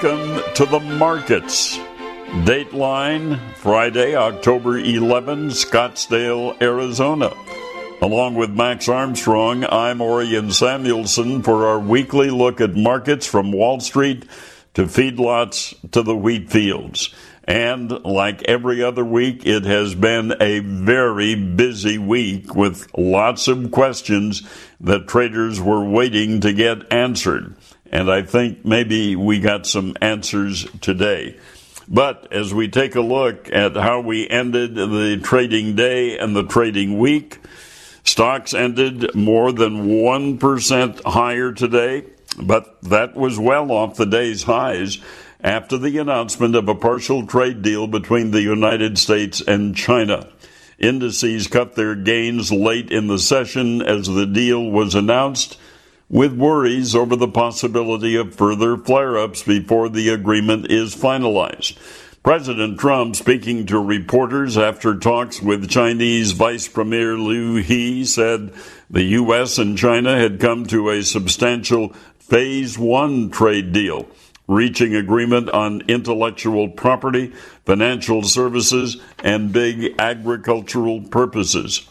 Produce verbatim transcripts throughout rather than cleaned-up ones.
Welcome to the markets. Dateline, Friday, October eleventh, Scottsdale, Arizona. Along with Max Armstrong, I'm Orion Samuelson for our weekly look at markets from Wall Street to feedlots to the wheat fields. And like every other week, it has been a very busy week with lots of questions that traders were waiting to get answered. And I think maybe we got some answers today. But as we take a look at how we ended the trading day and the trading week, stocks ended more than one percent higher today, but that was well off the day's highs after the announcement of a partial trade deal between the United States and China. Indices cut their gains late in the session as the deal was announced, with worries over the possibility of further flare-ups before the agreement is finalized. President Trump, speaking to reporters after talks with Chinese Vice Premier Liu He, said the U S and China had come to a substantial phase one trade deal, reaching agreement on intellectual property, financial services, and big agricultural purposes.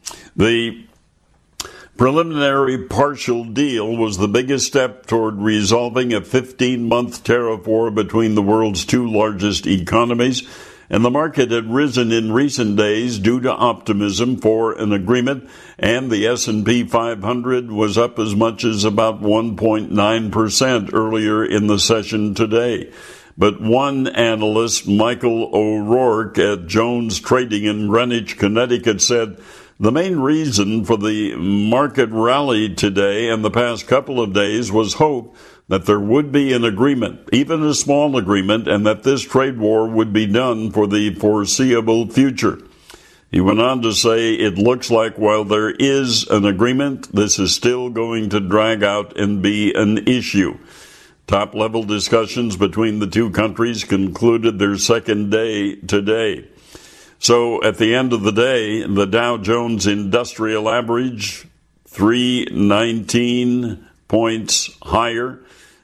The preliminary partial deal was the biggest step toward resolving a fifteen-month tariff war between the world's two largest economies, and the market had risen in recent days due to optimism for an agreement, and the S and P five hundred was up as much as about one point nine percent earlier in the session today. But one analyst, Michael O'Rourke at Jones Trading in Greenwich, Connecticut, said the main reason for the market rally today and the past couple of days was hope that there would be an agreement, even a small agreement, and that this trade war would be done for the foreseeable future. He went on to say, it looks like while there is an agreement, this is still going to drag out and be an issue. Top-level discussions between the two countries concluded their second day today. So at the end of the day, the Dow Jones Industrial Average, three nineteen points higher,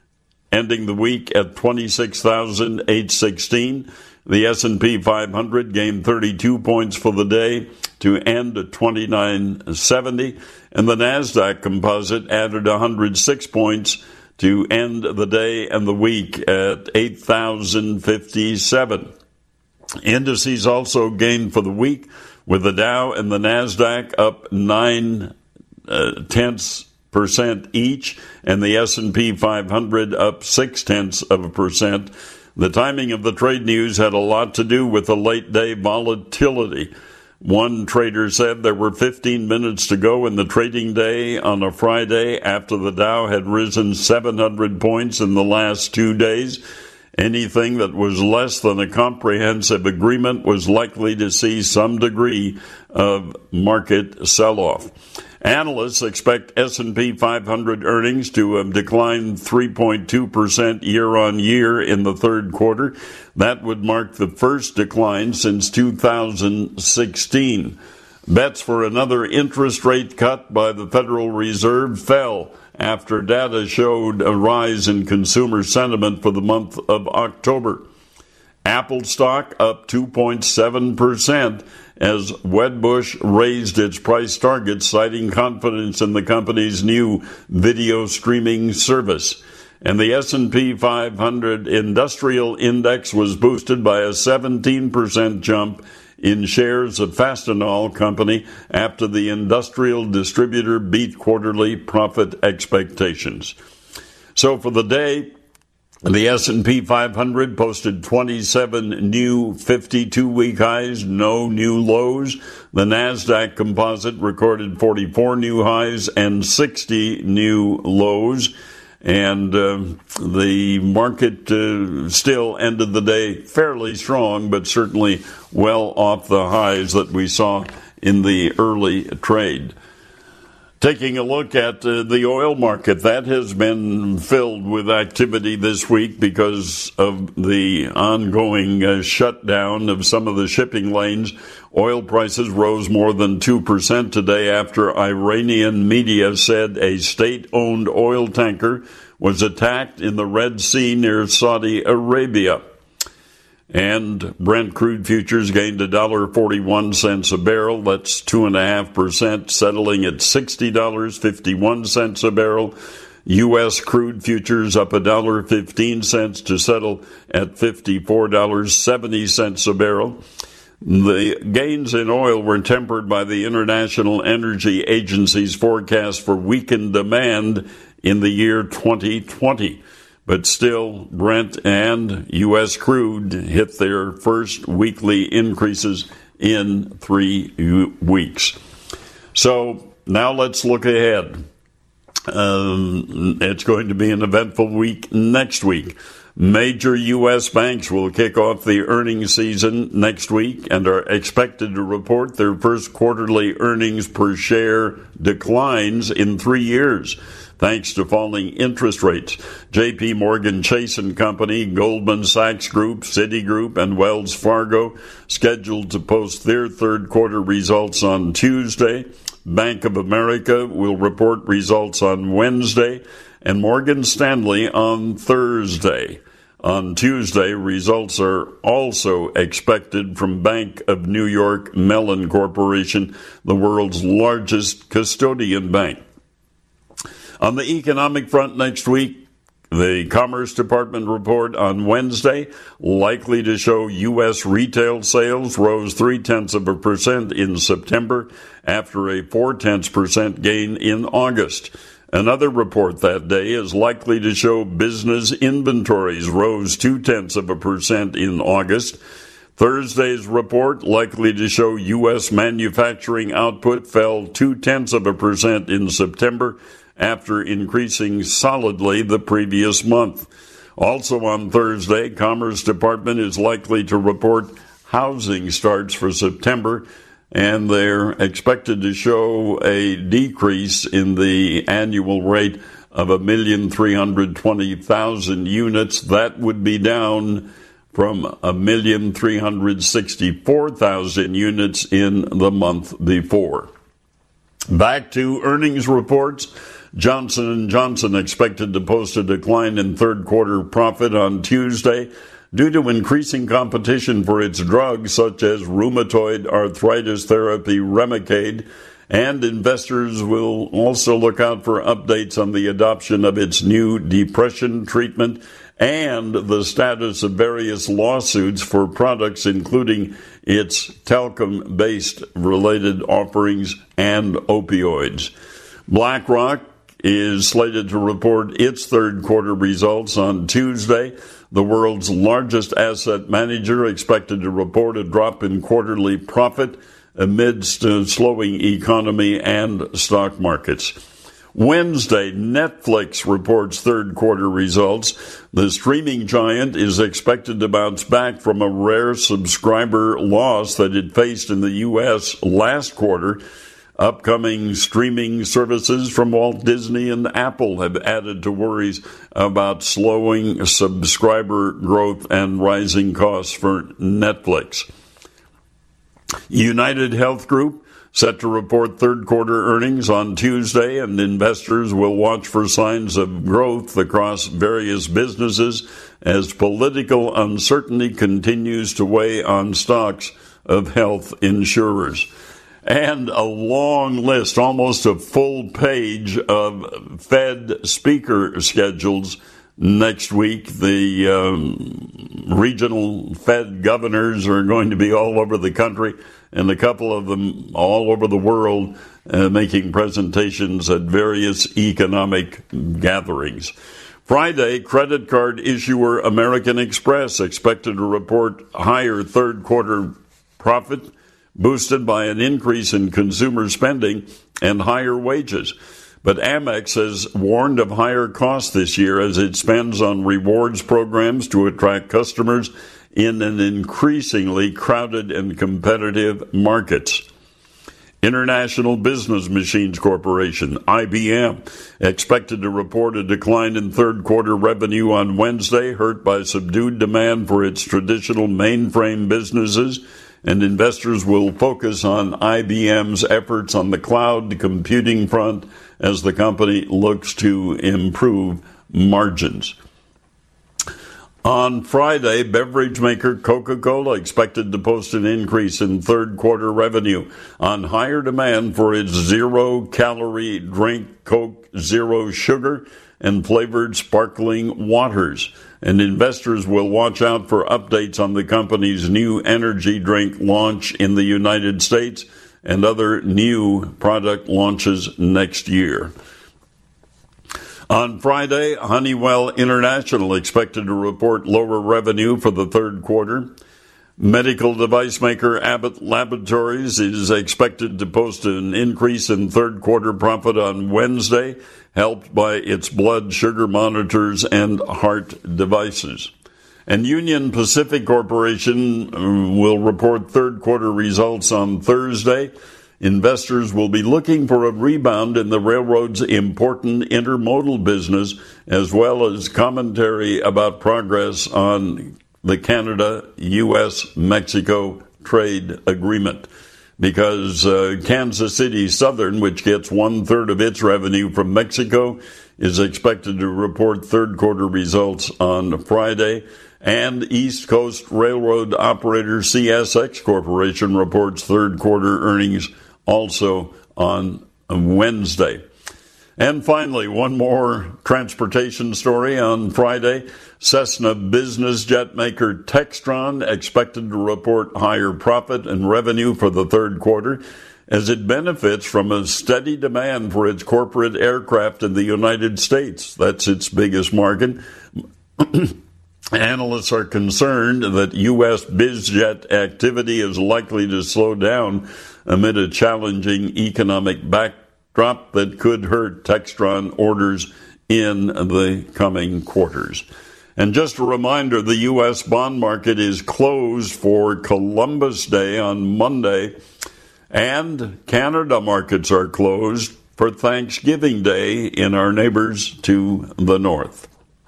ending the week at twenty-six thousand eight hundred sixteen. The S and P five hundred gained thirty-two points for the day to end at twenty-nine seventy, and the NASDAQ Composite added one hundred six points to end the day and the week at eight thousand fifty-seven. Indices also gained for the week, with the Dow and the NASDAQ up nine uh, tenths percent each, and the S and P five hundred up six tenths of a percent. The timing of the trade news had a lot to do with the late day volatility. One trader said there were fifteen minutes to go in the trading day on a Friday after the Dow had risen seven hundred points in the last two days. Anything that was less than a comprehensive agreement was likely to see some degree of market sell-off. Analysts expect S and P five hundred earnings to have declined three point two percent year-on-year in the third quarter. That would mark the first decline since two thousand sixteen. Bets for another interest rate cut by the Federal Reserve fell after data showed a rise in consumer sentiment for the month of October. Apple stock up two point seven percent as Wedbush raised its price target, citing confidence in the company's new video streaming service. And the S and P five hundred Industrial Index was boosted by a seventeen percent jump in shares of Fastenal Company after the industrial distributor beat quarterly profit expectations. So for the day, the S and P five hundred posted twenty-seven new fifty-two-week highs, no new lows. The NASDAQ Composite recorded forty-four new highs and sixty new lows. And uh, the market uh, still ended the day fairly strong, but certainly well off the highs that we saw in the early trade. Taking a look at uh, the oil market, that has been filled with activity this week because of the ongoing uh, shutdown of some of the shipping lanes. Oil prices rose more than two percent today after Iranian media said a state-owned oil tanker was attacked in the Red Sea near Saudi Arabia. And Brent crude futures gained one dollar and forty-one cents a barrel. That's two point five percent, settling at sixty dollars and fifty-one cents a barrel. U S crude futures up one dollar and fifteen cents to settle at fifty-four dollars and seventy cents a barrel. The gains in oil were tempered by the International Energy Agency's forecast for weakened demand in the year twenty twenty. But still, Brent and U S crude hit their first weekly increases in three weeks. So now let's look ahead. Um, it's going to be an eventful week next week. Major U S banks will kick off the earnings season next week and are expected to report their first quarterly earnings per share declines in three years, thanks to falling interest rates. J P Morgan Chase and Company, Goldman Sachs Group, Citigroup, and Wells Fargo scheduled to post their third quarter results on Tuesday. Bank of America will report results on Wednesday, and Morgan Stanley on Thursday. On Tuesday, results are also expected from Bank of New York Mellon Corporation, the world's largest custodian bank. On the economic front next week, the Commerce Department report on Wednesday, likely to show U S retail sales rose three-tenths of a percent in September after a four-tenths percent gain in August. Another report that day is likely to show business inventories rose two-tenths of a percent in August. Thursday's report likely to show U S manufacturing output fell two-tenths of a percent in September after increasing solidly the previous month. Also on Thursday, Commerce Department is likely to report housing starts for September, and they're expected to show a decrease in the annual rate of one million three hundred twenty thousand units. That would be down from one million three hundred sixty-four thousand units in the month before. Back to earnings reports. Johnson and Johnson expected to post a decline in third quarter profit on Tuesday due to increasing competition for its drugs such as rheumatoid arthritis therapy Remicade, and investors will also look out for updates on the adoption of its new depression treatment and the status of various lawsuits for products including its talcum-based related offerings and opioids. BlackRock is slated to report its third quarter results on Tuesday. The world's largest asset manager expected to report a drop in quarterly profit amidst a slowing economy and stock markets. Wednesday, Netflix reports third quarter results. The streaming giant is expected to bounce back from a rare subscriber loss that it faced in the U S last quarter. Upcoming streaming services from Walt Disney and Apple have added to worries about slowing subscriber growth and rising costs for Netflix. United Health Group set to report third quarter earnings on Tuesday, and investors will watch for signs of growth across various businesses as political uncertainty continues to weigh on stocks of health insurers. And a long list, almost a full page of Fed speaker schedules next week. The um, regional Fed governors are going to be all over the country, and a couple of them all over the world uh, making presentations at various economic gatherings. Friday, credit card issuer American Express expected to report higher third quarter profit, boosted by an increase in consumer spending and higher wages. But Amex has warned of higher costs this year as it spends on rewards programs to attract customers in an increasingly crowded and competitive markets. International Business Machines Corporation, I B M, expected to report a decline in third quarter revenue on Wednesday, hurt by subdued demand for its traditional mainframe businesses, and investors will focus on I B M's efforts on the cloud computing front as the company looks to improve margins. On Friday, beverage maker Coca-Cola expected to post an increase in third quarter revenue on higher demand for its zero-calorie drink Coke Zero Sugar and flavored sparkling waters. And investors will watch out for updates on the company's new energy drink launch in the United States and other new product launches next year. On Friday, Honeywell International expected to report lower revenue for the third quarter. Medical device maker Abbott Laboratories is expected to post an increase in third quarter profit on Wednesday, helped by its blood sugar monitors and heart devices. And Union Pacific Corporation will report third quarter results on Thursday. Investors will be looking for a rebound in the railroad's important intermodal business, as well as commentary about progress on the Canada-U S Mexico trade agreement. Because uh, Kansas City Southern, which gets one-third of its revenue from Mexico, is expected to report third quarter results on Friday. And East Coast Railroad operator C S X Corporation reports third quarter earnings also on Wednesday. And finally, one more transportation story on Friday. Cessna business jet maker Textron expected to report higher profit and revenue for the third quarter as it benefits from a steady demand for its corporate aircraft in the United States. That's its biggest market. Analysts are concerned that U S bizjet activity is likely to slow down amid a challenging economic backdrop that could hurt Textron orders in the coming quarters. And just a reminder, the U S bond market is closed for Columbus Day on Monday, and Canada markets are closed for Thanksgiving Day in our neighbors to the north.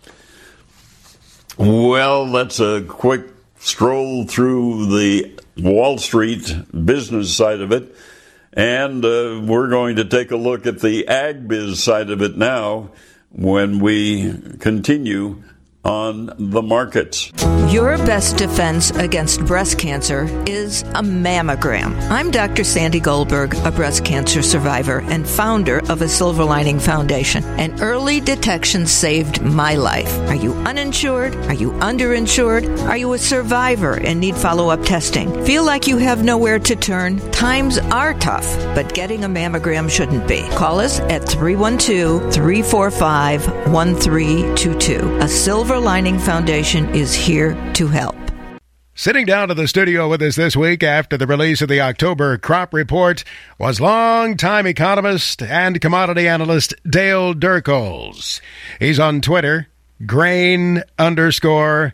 Well, that's a quick stroll through the Wall Street business side of it, and uh, we're going to take a look at the ag biz side of it now when we continue on the markets. Your best defense against breast cancer is a mammogram. I'm Doctor Sandy Goldberg, a breast cancer survivor and founder of a Silver Lining Foundation. And early detection saved my life. Are you uninsured? Are you underinsured? Are you a survivor and need follow-up testing? Feel like you have nowhere to turn? Times are tough, but getting a mammogram shouldn't be. Call us at three one two, three four five, one three two two. A Silver Lining Foundation is here to help. Sitting down to the studio with us this week after the release of the October crop report was longtime economist and commodity analyst Dale Durkles. He's on Twitter, grain underscore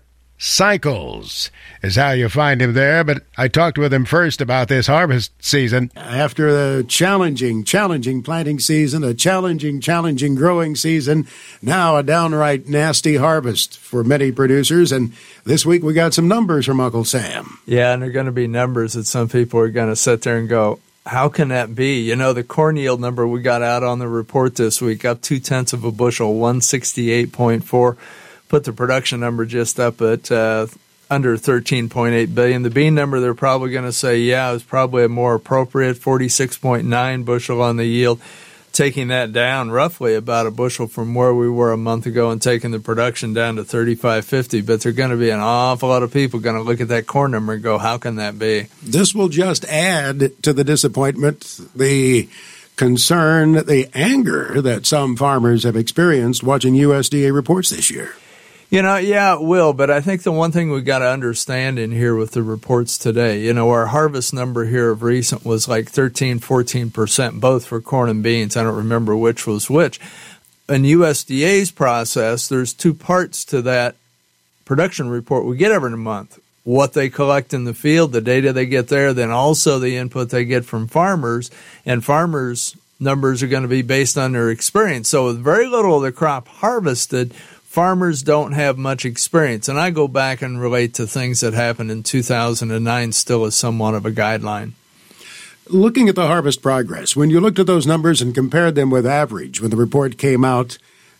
cycles is how you find him there, but I talked with him first about this harvest season. After a challenging, challenging planting season, a challenging, challenging growing season, now a downright nasty harvest for many producers, and this week we got some numbers from Uncle Sam. Yeah, and they're going to be numbers that some people are going to sit there and go, how can that be? You know, the corn yield number we got out on the report this week, up two-tenths of a bushel, one sixty-eight point four. Put the production number just up at uh, under thirteen point eight billion. The bean number, they're probably going to say, yeah, it was probably a more appropriate forty-six point nine bushel on the yield, taking that down roughly about a bushel from where we were a month ago and taking the production down to thirty-five fifty. But there are going to be an awful lot of people going to look at that corn number and go, how can that be? This will just add to the disappointment, the concern, the anger that some farmers have experienced watching U S D A reports this year. You know, yeah, it will, but I think the one thing we got to understand in here with the reports today, you know, our harvest number here of recent was like thirteen, fourteen percent, both for corn and beans. I don't remember which was which. In U S D A's process, there's two parts to that production report we get every month. What they collect in the field, the data they get there, then also the input they get from farmers, and farmers' numbers are going to be based on their experience. So with very little of the crop harvested, farmers don't have much experience, and I go back and relate to things that happened in two thousand nine still as somewhat of a guideline. Looking at the harvest progress, when you looked at those numbers and compared them with average when the report came out,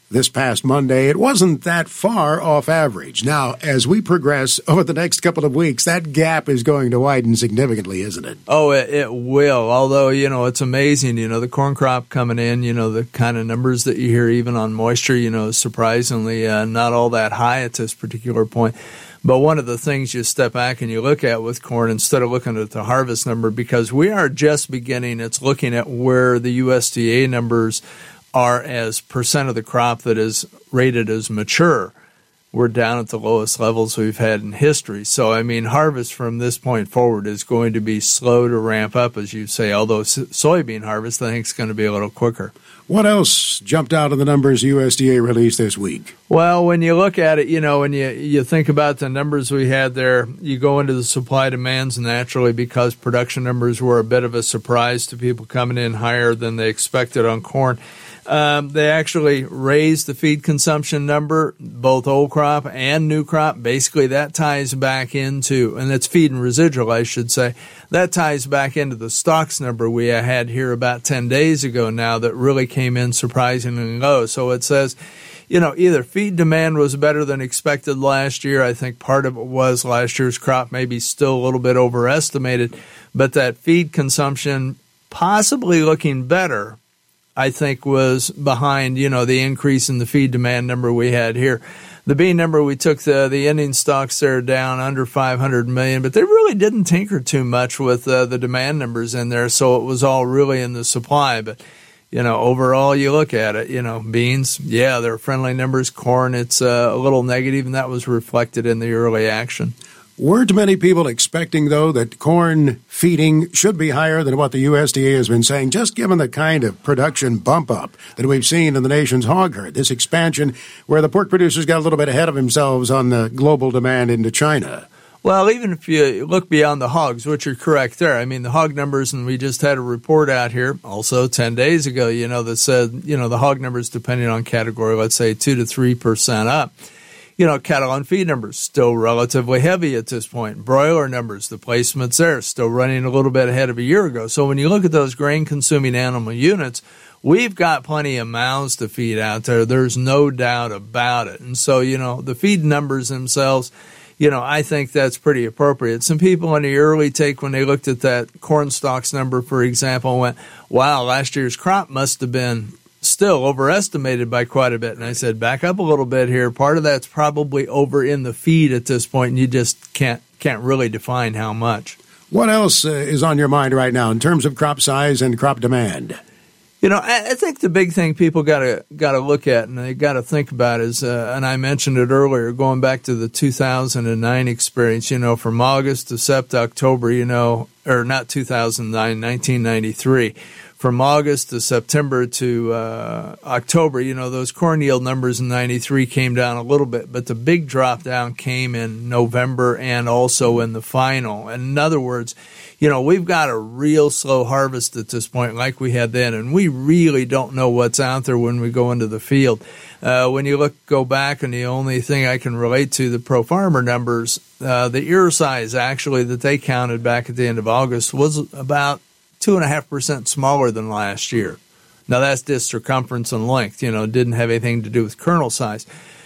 this past Monday, it wasn't that far off average. Now, as we progress over the next couple of weeks, that gap is going to widen significantly, isn't it? Oh, it, it will. Although, you know, it's amazing, you know, the corn crop coming in, you know, the kind of numbers that you hear even on moisture, you know, surprisingly uh, not all that high at this particular point. But one of the things you step back and you look at with corn, instead of looking at the harvest number, because we are just beginning, it's looking at where the U S D A numbers are as percent of the crop that is rated as mature. We're down at the lowest levels we've had in history. So, I mean, harvest from this point forward is going to be slow to ramp up, as you say, although soybean harvest, I think, is going to be a little quicker. What else jumped out of the numbers U S D A released this week? Well, when you look at it, you know, when you, you think about the numbers we had there, you go into the supply demands naturally because production numbers were a bit of a surprise to people coming in higher than they expected on corn. Um, they actually raised the feed consumption number, both old crop and new crop. Basically, that ties back into, and it's feed and residual, I should say, that ties back into the stocks number we had here about ten days ago now that really came in surprisingly low. So it says, you know, either feed demand was better than expected last year. I think part of it was last year's crop maybe still a little bit overestimated, but that feed consumption possibly looking better, I think, was behind, you know, the increase in the feed demand number we had here. The bean number, we took the, the ending stocks there down under five hundred million, but they really didn't tinker too much with uh, the demand numbers in there, so it was all really in the supply. But, you know, overall, you look at it, you know, beans, yeah, they're friendly numbers. Corn, it's uh, a little negative, and that was reflected in the early action. Weren't many people expecting, though, that corn feeding should be higher than what the U S D A has been saying, just given the kind of production bump up that we've seen in the nation's hog herd, this expansion where the pork producers got a little bit ahead of themselves on the global demand into China? Well, even if you look beyond the hogs, which are correct there, I mean, the hog numbers, and we just had a report out here also ten days ago, you know, that said, you know, the hog numbers, depending on category, let's say two to three percent up. You know, cattle on feed numbers still relatively heavy at this point. Broiler numbers, the placements there, still running a little bit ahead of a year ago. So when you look at those grain-consuming animal units, we've got plenty of mouths to feed out there. There's no doubt about it. And so, you know, the feed numbers themselves, you know, I think that's pretty appropriate. Some people in the early take, when they looked at that corn stalks number, for example, went, wow, last year's crop must have been still overestimated by quite a bit. And I said, back up a little bit here. Part of that's probably over in the feed at this point, and you just can't can't really define how much. What else uh, is on your mind right now in terms of crop size and crop demand? You know, I, I think the big thing people got to got to look at and they got to think about is, uh, and I mentioned it earlier, going back to the two thousand nine experience, you know, from August to September, October, you know, or not two thousand nine, nineteen ninety-three. From August to September to uh, October, you know, those corn yield numbers in ninety-three came down a little bit, but the big drop down came in November and also in the final. And in other words, you know, we've got a real slow harvest at this point like we had then, and we really don't know what's out there when we go into the field. Uh, when you look, go back, and the only thing I can relate to the Pro Farmer numbers, uh, the ear size actually that they counted back at the end of August was about two and a half percent smaller than last year. Now that's disc circumference and length, you know, it didn't have anything to do with kernel size.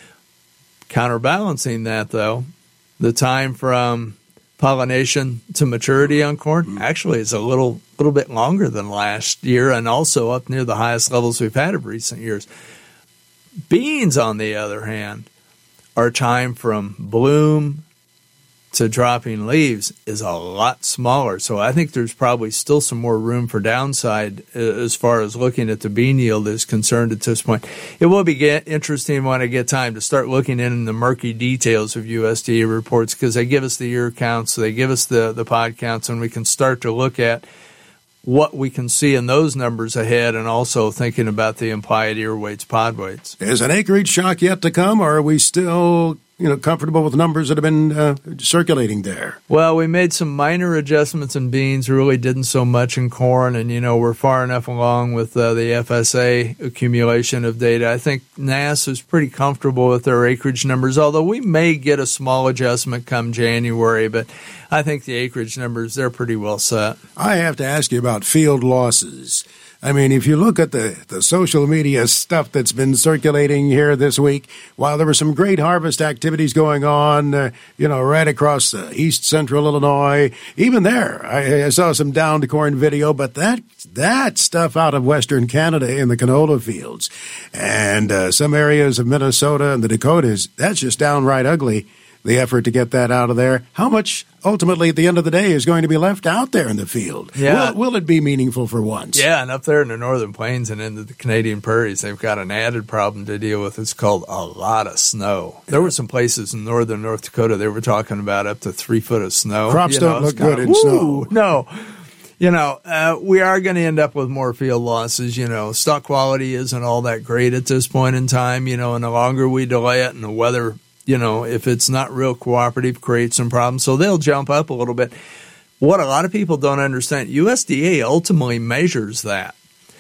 Counterbalancing that, though, the time from pollination to maturity on corn actually is a little little bit longer than last year, and also up near the highest levels we've had of recent years. Beans, on the other hand, our time from bloom to dropping leaves is a lot smaller. So I think there's probably still some more room for downside as far as looking at the bean yield is concerned at this point. It will be get interesting when I get time to start looking in the murky details of U S D A reports, because they give us the ear counts, they give us the, the pod counts, and we can start to look at what we can see in those numbers ahead, and also thinking about the implied ear weights, pod weights. Is an acreage shock yet to come, or are we still, you know, comfortable with numbers that have been uh, circulating there? Well, we made some minor adjustments in beans, really didn't so much in corn, and, you know, we're far enough along with uh, the F S A accumulation of data. I think N A S is pretty comfortable with their acreage numbers, although we may get a small adjustment come January, but I think the acreage numbers, they're pretty well set. I have to ask you about field losses. I mean, if you look at the, the social media stuff that's been circulating here this week, while there were some great harvest activities going on, uh, you know, right across uh, east central Illinois, even there, I, I saw some downed corn video, but that that stuff out of western Canada in the canola fields and uh, some areas of Minnesota and the Dakotas, that's just downright ugly. The effort to get that out of there. How much, ultimately, at the end of the day, is going to be left out there in the field? Yeah. Will, will it be meaningful for once? Yeah, and up there in the northern plains and into the Canadian prairies, they've got an added problem to deal with. It's called a lot of snow. There were some places in northern North Dakota they were talking about up to three foot of snow. Crops you don't know, look good of, in snow. No. You know, uh, we are going to end up with more field losses. You know, stock quality isn't all that great at this point in time, you know, and the longer we delay it and the weather, you know, if it's not real cooperative, creates some problems. So they'll jump up a little bit. What a lot of people don't understand, U S D A ultimately measures that.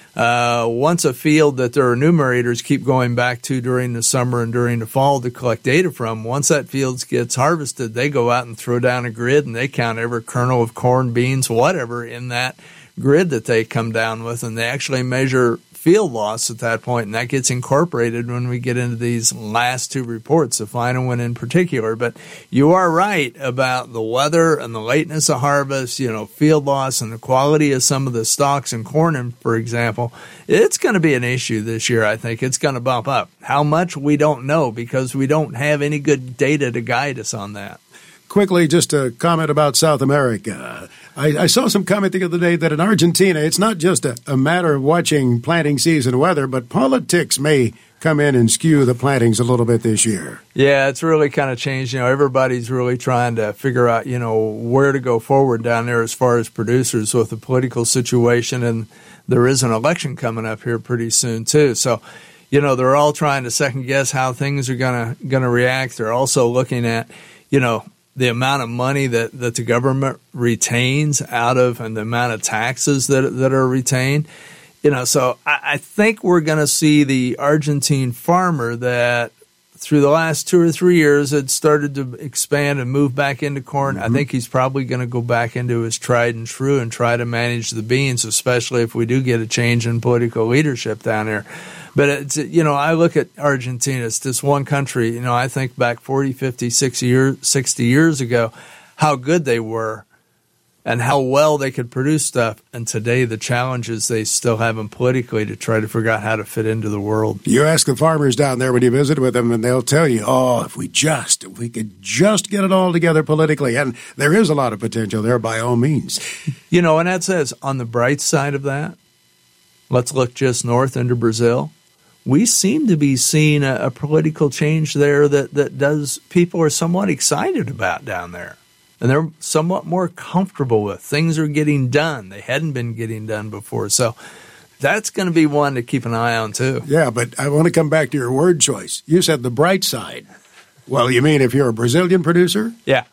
Uh, once a field that their enumerators keep going back to during the summer and during the fall to collect data from, once that field gets harvested, they go out and throw down a grid and they count every kernel of corn, beans, whatever in that grid that they come down with, and they actually measure field loss at that point, and that gets incorporated when we get into these last two reports, the final one in particular. But you are right about the weather and the lateness of harvest, you know, field loss and the quality of some of the stalks and corn, for example. It's going to be an issue this year, I think. It's going to bump up. How much, we don't know, because we don't have any good data to guide us on that. Quickly, just a comment about South America. I, I saw some comment the other day that in Argentina, it's not just a, a matter of watching planting season weather, but politics may come in and skew the plantings a little bit this year. Yeah, it's really kind of changed. You know, everybody's really trying to figure out, you know, where to go forward down there as far as producers with the political situation, and there is an election coming up here pretty soon too. So, you know, they're all trying to second guess how things are gonna gonna react. They're also looking at, you know, the amount of money that, that the government retains out of, and the amount of taxes that that are retained. You know, so I, I think we're going to see the Argentine farmer that through the last two or three years had started to expand and move back into corn. Mm-hmm. I think he's probably going to go back into his tried and true and try to manage the beans, especially if we do get a change in political leadership down there. But, it's, you know, I look at Argentina, it's this one country, you know, I think back forty, fifty, sixty years, sixty years ago, how good they were and how well they could produce stuff. And today the challenges they still have them politically to try to figure out how to fit into the world. You ask the farmers down there when you visit with them, and they'll tell you, oh, if we just, if we could just get it all together politically. And there is a lot of potential there by all means. You know, and that says on the bright side of that, let's look just north into Brazil. We seem to be seeing a, a political change there that, that does people are somewhat excited about down there. And they're somewhat more comfortable with. Things are getting done. They hadn't been getting done before. So that's going to be one to keep an eye on, too. Yeah, but I want to come back to your word choice. You said the bright side. Well, you mean if you're a Brazilian producer? Yeah.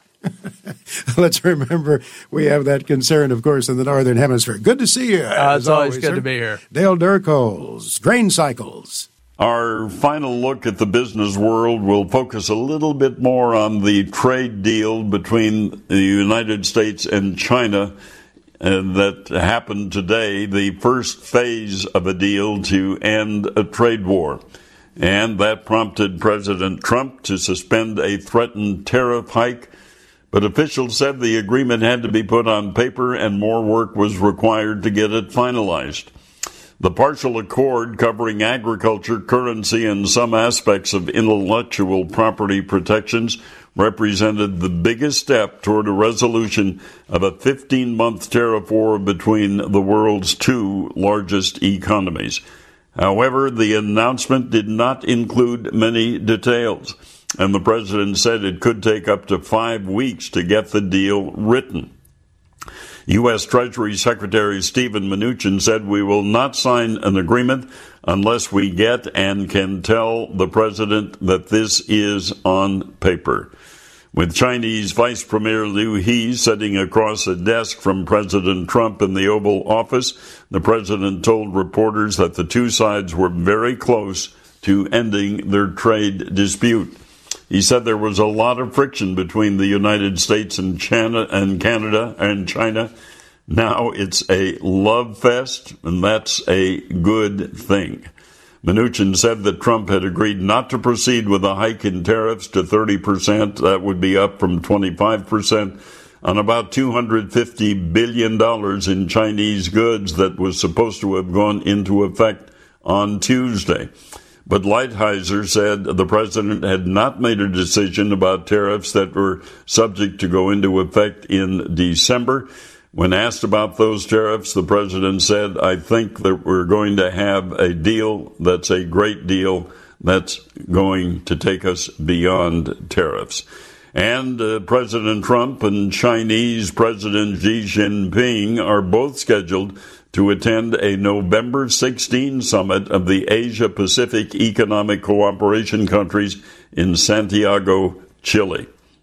Let's remember we have that concern, of course, in the Northern Hemisphere. Good to see you. Uh, it's always, always good sir. to be here. Dale Durkholz, Grain Cycles. Our final look at the business world will focus a little bit more on the trade deal between the United States and China uh, that happened today, the first phase of a deal to end a trade war. And that prompted President Trump to suspend a threatened tariff hike. But officials said the agreement had to be put on paper and more work was required to get it finalized. The partial accord covering agriculture, currency, and some aspects of intellectual property protections represented the biggest step toward a resolution of a fifteen-month tariff war between the world's two largest economies. However, the announcement did not include many details, and the president said it could take up to five weeks to get the deal written. U S. Treasury Secretary Steven Mnuchin said, "We will not sign an agreement unless we get and can tell the president that this is on paper." With Chinese Vice Premier Liu He sitting across a desk from President Trump in the Oval Office, the president told reporters that the two sides were very close to ending their trade dispute. He said there was a lot of friction between the United States and China and Canada and China, Now it's a love fest, and that's a good thing. Mnuchin said that Trump had agreed not to proceed with a hike in tariffs to thirty percent. That would be up from twenty-five percent on about two hundred fifty billion dollars in Chinese goods that was supposed to have gone into effect on Tuesday. But Lighthizer said the president had not made a decision about tariffs that were subject to go into effect in December. When asked about those tariffs, the president said, I think that we're going to have a deal that's a great deal that's going to take us beyond tariffs. And uh, President Trump and Chinese President Xi Jinping are both scheduled to attend a November sixteenth summit of the Asia-Pacific Economic Cooperation countries in Santiago, Chile.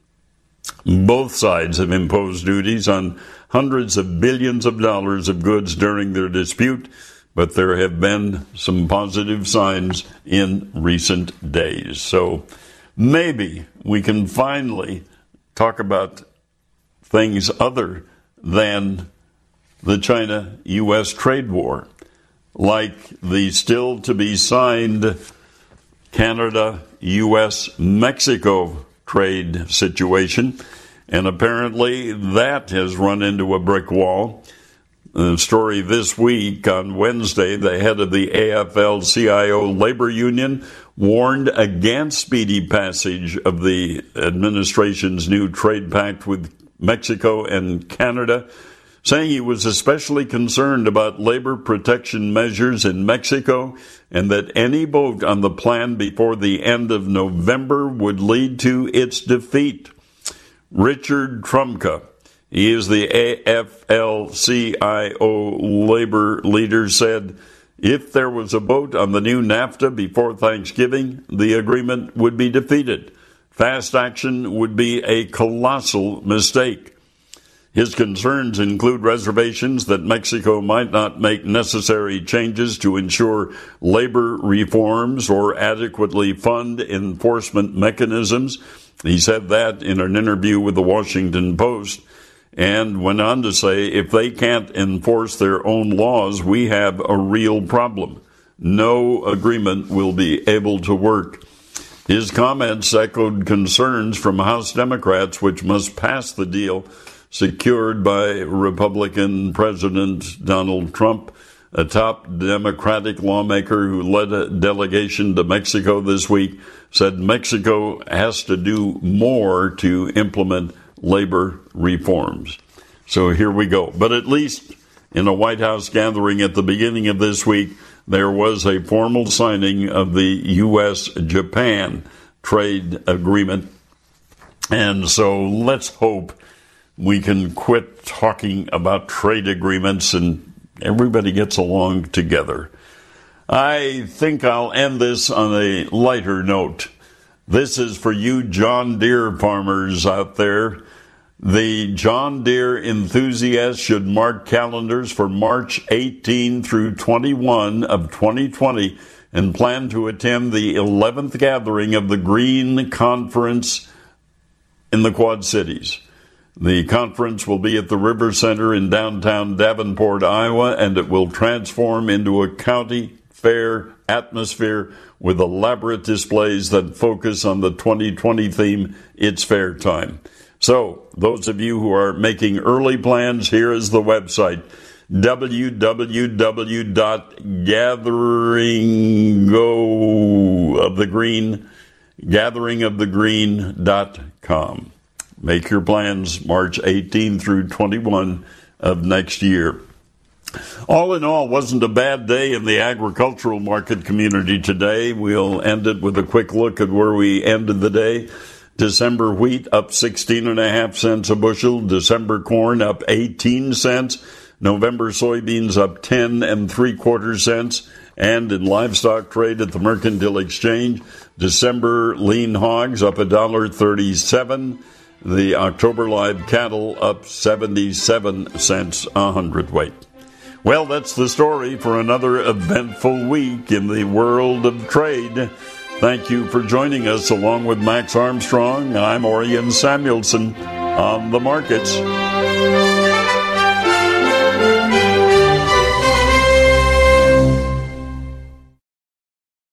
Both sides have imposed duties on hundreds of billions of dollars of goods during their dispute, but there have been some positive signs in recent days. So maybe we can finally talk about things other than the China-U S trade war, like the still-to-be-signed Canada-U S Mexico trade situation. And apparently that has run into a brick wall. The story this week on Wednesday, the head of the A F L C I O labor union warned against speedy passage of the administration's new trade pact with Mexico and Canada, saying he was especially concerned about labor protection measures in Mexico and that any vote on the plan before the end of November would lead to its defeat. Richard Trumka, he is the A F L C I O labor leader, said if there was a vote on the new NAFTA before Thanksgiving, the agreement would be defeated. Fast action would be a colossal mistake. His concerns include reservations that Mexico might not make necessary changes to ensure labor reforms or adequately fund enforcement mechanisms. He said that in an interview with the Washington Post and went on to say, if they can't enforce their own laws, we have a real problem. No agreement will be able to work. His comments echoed concerns from House Democrats, which must pass the deal secured by Republican President Donald Trump. A top Democratic lawmaker who led a delegation to Mexico this week said Mexico has to do more to implement labor reforms. So here we go. But at least in a White House gathering at the beginning of this week, there was a formal signing of the U S Japan trade agreement. And so let's hope we can quit talking about trade agreements and everybody gets along together. I think I'll end this on a lighter note. This is for you John Deere farmers out there. The John Deere enthusiasts should mark calendars for March eighteenth through twenty-first of twenty twenty and plan to attend the eleventh gathering of the Green Conference in the Quad Cities. The conference will be at the River Center in downtown Davenport, Iowa, and it will transform into a county fair atmosphere with elaborate displays that focus on the twenty twenty theme, It's Fair Time. So, those of you who are making early plans, here is the website, w w w dot gathering of the green gathering of the green dot com. Make your plans March eighteenth through twenty-first of next year. All in all, wasn't a bad day in the agricultural market community today. We'll end it with a quick look at where we ended the day. December wheat up sixteen and a half cents a bushel. December corn up eighteen cents. November soybeans up ten and three quarter cents. And in livestock trade at the Mercantile Exchange, December lean hogs up a dollar thirty-seven. The October live cattle up seventy-seven cents a hundredweight. Well, that's the story for another eventful week in the world of trade. Thank you for joining us along with Max Armstrong. I'm Orion Samuelson on the markets.